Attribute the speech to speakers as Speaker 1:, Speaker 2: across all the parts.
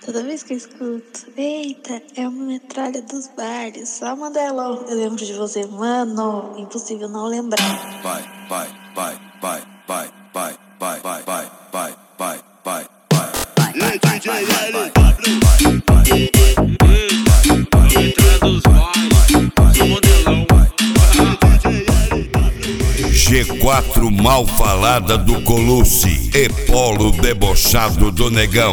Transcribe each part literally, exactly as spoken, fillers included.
Speaker 1: Toda vez que eu escuto, eita, é uma metralha dos bares, só Mandelão. Eu lembro de você, mano, impossível não lembrar.
Speaker 2: Vai, vai, vai, vai, vai, vai, vai, vai, vai, vai, vai, vai, vai.
Speaker 3: E aí, D J L
Speaker 4: G quatro mal falada do Colucci e Polo debochado do Negão.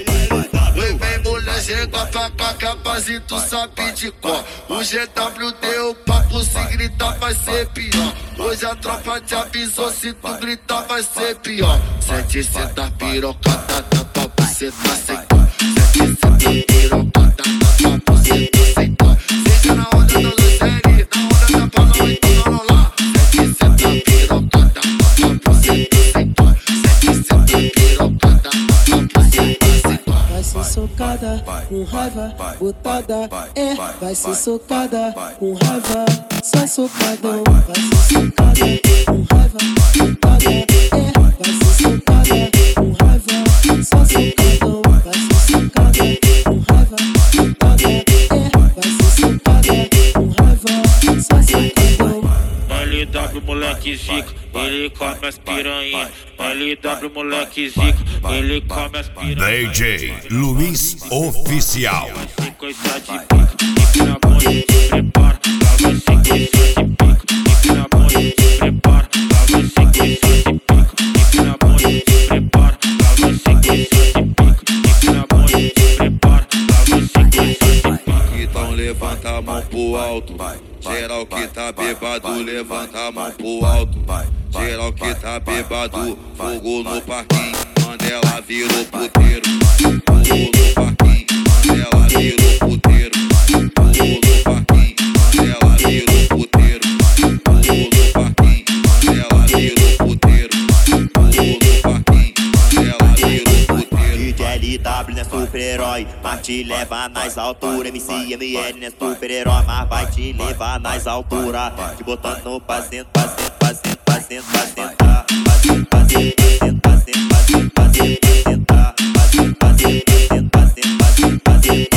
Speaker 3: Vem, vem, mulher, chega pra cá, capazito, sabe de cor. O G W deu papo, se gritar vai ser pior. Hoje a tropa te avisou, se tu gritar vai ser pior. Sete senta pirocada, tapa, buceta sem dó. Sete senta pirocada, tapa, buceta sem dó. Seja na onda da luzeria, na onda da palma, então não lá. Sete senta pirocada, tapa, buceta sem dó. Sete senta pirocada, tapa, buceta sem dó.
Speaker 5: Vai ser socada, com raiva, botada, é. Vai ser socada, com raiva, só socadão. Vai ser socada, com raiva, botada, é. Vai ser socada, com raiva, só socadão. Vai ser socada, com raiva, botada, é. Vai ser socada, com raiva, só socadão.
Speaker 6: L W moleque zica, ele come as piranha. L W moleque zica, ele come as piranha.
Speaker 4: D J Luiz Oficial.
Speaker 6: Sequência de pica, pica na mão e se prepara. Lá vai sequência de pica, pica na mão e se prepara. Lá vai sequência de pica, pica na mão e se prepara. Lá vai sequência de pica, pica na mão e se prepara. Lá vai sequência de pica.
Speaker 3: Então levanta a mão pro alto. Geral que tá bêbado, levanta a mão pro alto. Geral que tá bêbado, fogo no parquinho. Mandela virou puteiro. Fogo no parquinho, Mandela virou puteiro. Fogo no parquinho, Mandela virou puteiro. Fogo no parquinho, Mandela virou puteiro. Fogo no parquinho, Mandela virou puteiro.
Speaker 7: D J L W não é super-herói, mas te leva nas alturas. M C M L não é super-herói, mas vai te levar nas alturas. Te botando no paciente, paciente, paciente, paciente, paciente, paciente, paciente, paciente, paciente, paciente, paciente, paciente, paciente, paciente, paciente, paciente, paciente,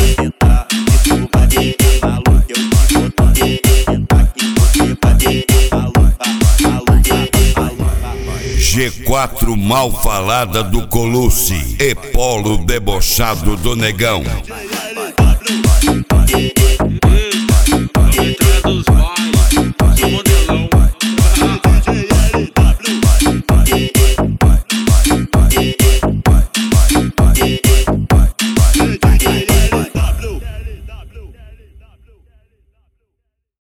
Speaker 7: e tu vai ficar maluco, eu te botando e sentar que você vai ficar maluca, maluca, maluca.
Speaker 4: G quatro mal falada do Colucci e Polo debochado do Negão.